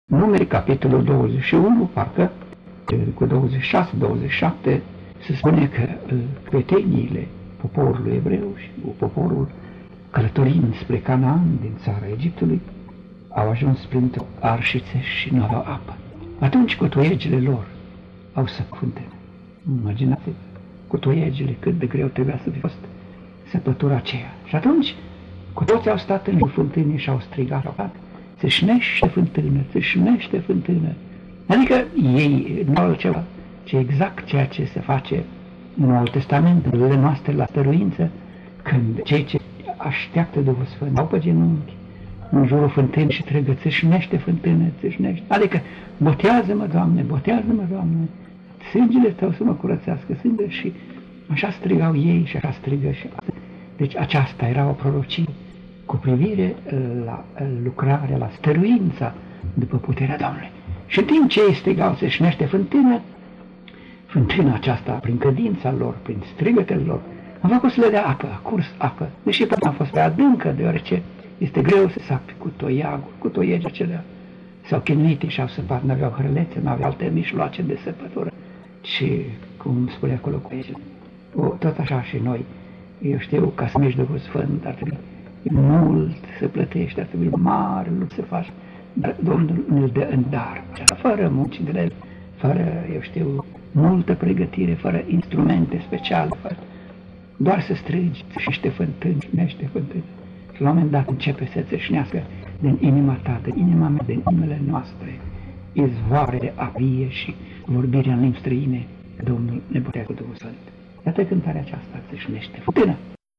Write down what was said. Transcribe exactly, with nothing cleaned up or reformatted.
Numeri, capitolul douăzeci și unu, parcă, cu douăzeci și șase douăzeci și șapte, se spune că căpeteniile poporului evreu și poporul călătorind spre Canaan din țara Egiptului au ajuns printr-o arșiță și nu aveau apă. Atunci cotoiegile lor au să fântână. Imaginați-vă, cotoiegile, cât de greu trebuia să fi fost săpătura aceea. Și atunci, cu toți au stat în fântâne și au strigat, țâșnește fântână, țâșnește fântână. Adică ei nu au altceva, ci exact ceea ce se face în Noul Testament, în zilele noastre la stăruință, când cei ce așteaptă Duhul Sfânt au pe genunchi în jurul fântânii și strigă, țâșnește fântână, țâșnește. Adică, botează-mă, Doamne, botează-mă, Doamne, sângele Tău să mă curățească, sânge. Și așa strigau ei și așa strigă și atât. Deci aceasta era o prorocie cu privire la lucrarea, la stăruința după puterea Domnului. Și în timp ce ei strigau, țâșnește fântână, fântâna aceasta, prin credința lor, prin strigătele lor, a făcut să le dea apă, a curs apă. Deși până a fost pe adâncă, deoarece este greu să sapi cu toiagul, cu toiegi acelea. S-au chinuit și au săpat, n-aveau hrălețe, n-aveau alte mijloace de săpătură. Și, cum spune acolo cu ei, o, tot așa și noi, eu știu, ca să mergi Duhul Sfânt, ar trebui mult să plătești, ar trebui mare lucru să faci, dar Domnul ne dă în dar, fără munci grele, fără, eu știu, multă pregătire, fără instrumente speciale, fără, doar să strigi, țâșnește fântâni, țâșnește fântâni. Și la un moment dat începe să țâșnească din inima ta, din inima mea, din inimile noastre, izvoare de apie și vorbirea în limbi străine, Domnul ne botează cu Duhul Sfânt. Iată cântarea aceasta, țâșnește fântână.